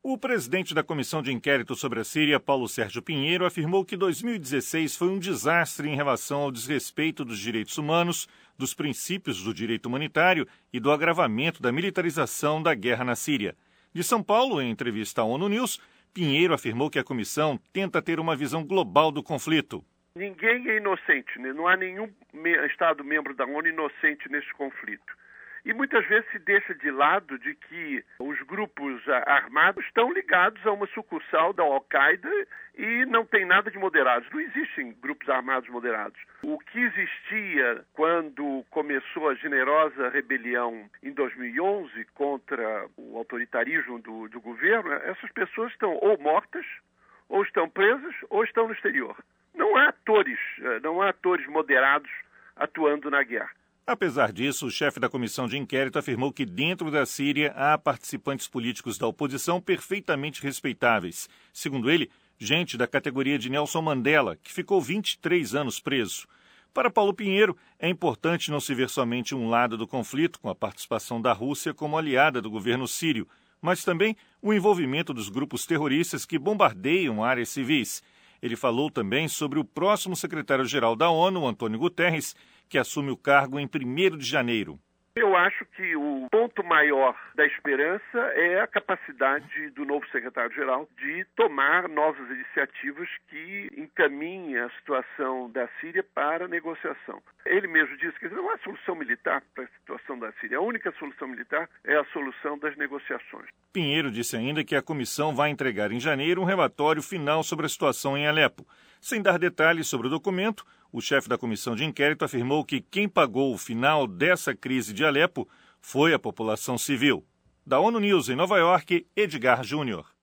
O presidente da Comissão de Inquérito sobre a Síria, Paulo Sérgio Pinheiro, afirmou que 2016 foi um desastre em relação ao desrespeito dos direitos humanos, dos princípios do direito humanitário e do agravamento da militarização da guerra na Síria. De São Paulo, em entrevista à ONU News, Pinheiro afirmou que a comissão tenta ter uma visão global do conflito. Ninguém é inocente, né? Não há nenhum Estado membro da ONU inocente nesse conflito. E muitas vezes se deixa de lado de que os grupos armados estão ligados a uma sucursal da Al-Qaeda e não tem nada de moderados. Não existem grupos armados moderados. O que existia quando começou a generosa rebelião em 2011 contra o autoritarismo do governo, essas pessoas estão ou mortas, ou estão presas, ou estão no exterior. Não há atores moderados atuando na guerra. Apesar disso, o chefe da comissão de inquérito afirmou que dentro da Síria há participantes políticos da oposição perfeitamente respeitáveis. Segundo ele, gente da categoria de Nelson Mandela, que ficou 23 anos preso. Para Paulo Pinheiro, é importante não se ver somente um lado do conflito, com a participação da Rússia como aliada do governo sírio, mas também o envolvimento dos grupos terroristas que bombardeiam áreas civis. Ele falou também sobre o próximo secretário-geral da ONU, Antônio Guterres, que assume o cargo em 1º de janeiro. Eu acho que o ponto maior da esperança é a capacidade do novo secretário-geral de tomar novas iniciativas que encaminhem a situação da Síria para a negociação. Ele mesmo disse que não há solução militar para a situação da Síria. A única solução militar é a solução das negociações. Pinheiro disse ainda que a comissão vai entregar em janeiro um relatório final sobre a situação em Alepo. Sem dar detalhes sobre o documento, o chefe da comissão de inquérito afirmou que quem pagou o final dessa crise de Alepo foi a população civil. Da ONU News em Nova York, Edgar Júnior.